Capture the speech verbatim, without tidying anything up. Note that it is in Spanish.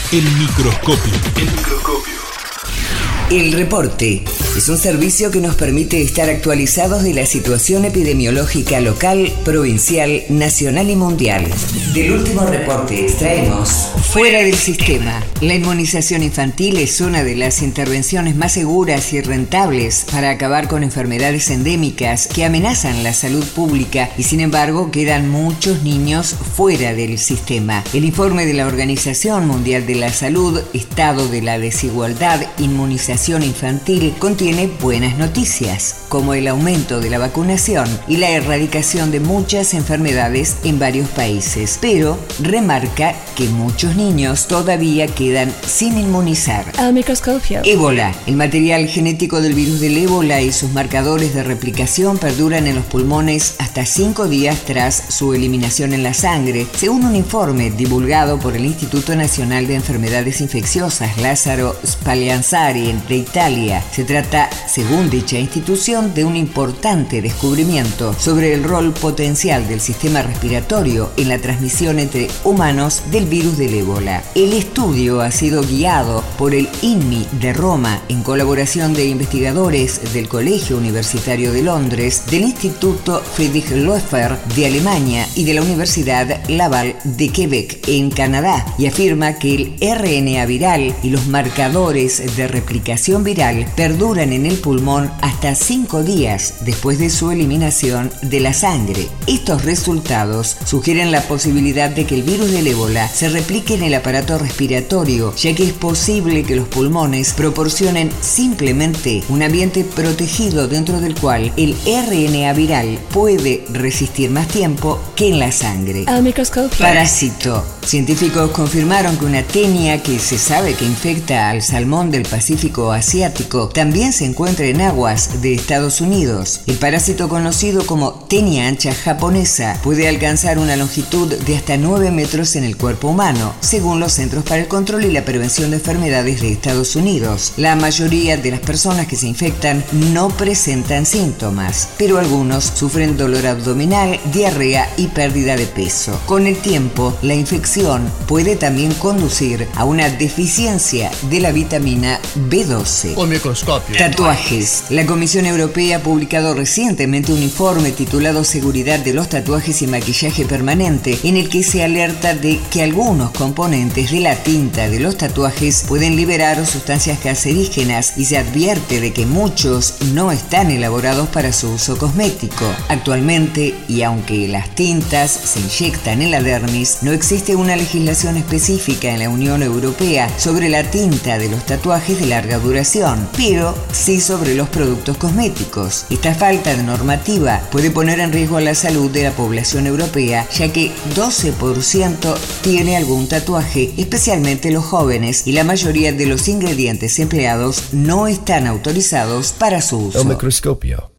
El microscopio. El microscopio. El reporte es un servicio que nos permite estar actualizados de la situación epidemiológica local, provincial, nacional y mundial. Del último reporte extraemos: fuera del sistema. La inmunización infantil es una de las intervenciones más seguras y rentables para acabar con enfermedades endémicas que amenazan la salud pública y, sin embargo, quedan muchos niños fuera del sistema. El informe de la Organización Mundial de la Salud, Estado de la Desigualdad, Inmunización Infantil, contiene buenas noticias, como el aumento de la vacunación y la erradicación de muchas enfermedades en varios países, pero remarca que muchos niños todavía quedan sin inmunizar. El microscopio. Ébola. El material genético del virus del ébola y sus marcadores de replicación perduran en los pulmones hasta cinco días tras su eliminación en la sangre, según un informe divulgado por el Instituto Nacional de Enfermedades Infecciosas Lázaro Spallanzani de Italia. Se trata, según dicha institución, de un importante descubrimiento sobre el rol potencial del sistema respiratorio en la transmisión entre humanos del virus del ébola. El estudio ha sido guiado por el I N M I de Roma en colaboración de investigadores del Colegio Universitario de Londres, del Instituto Friedrich Loeffler de Alemania y de la Universidad Laval de Quebec en Canadá, y afirma que el R N A viral y los marcadores de replicación viral perduran en el pulmón hasta cinco días después de su eliminación de la sangre. Estos resultados sugieren la posibilidad de que el virus del ébola se replique en el aparato respiratorio, ya que es posible que los pulmones proporcionen simplemente un ambiente protegido dentro del cual el R N A viral puede resistir más tiempo que en la sangre. El microscopio. Parásito. Científicos confirmaron que una tenia que se sabe que infecta al salmón del Pacífico asiático también se encuentra en aguas de Estados Unidos. El parásito, conocido como tenia ancha japonesa, puede alcanzar una longitud de hasta nueve metros en el cuerpo humano, según los Centros para el Control y la Prevención de Enfermedades de Estados Unidos. La mayoría de las personas que se infectan no presentan síntomas, pero algunos sufren dolor abdominal, diarrea y pérdida de peso. Con el tiempo, la infección puede también conducir a una deficiencia de la vitamina B doce. El microscopio. Tatuajes. La Comisión Europea ha publicado recientemente un informe titulado Seguridad de los tatuajes y maquillaje permanente, en el que se alerta de que algunos componentes de la tinta de los tatuajes pueden liberar sustancias cancerígenas, y se advierte de que muchos no están elaborados para su uso cosmético. Actualmente, y aunque las tintas se inyectan en la dermis, no existe una legislación específica en la Unión Europea sobre la tinta de los tatuajes de larga duración, pero sí sobre los productos cosméticos. Esta falta de normativa puede poner en riesgo a la salud de la población europea, ya que doce por ciento tiene algún tatuaje, especialmente los jóvenes, y la mayoría de los ingredientes empleados no están autorizados para su uso. El microscopio.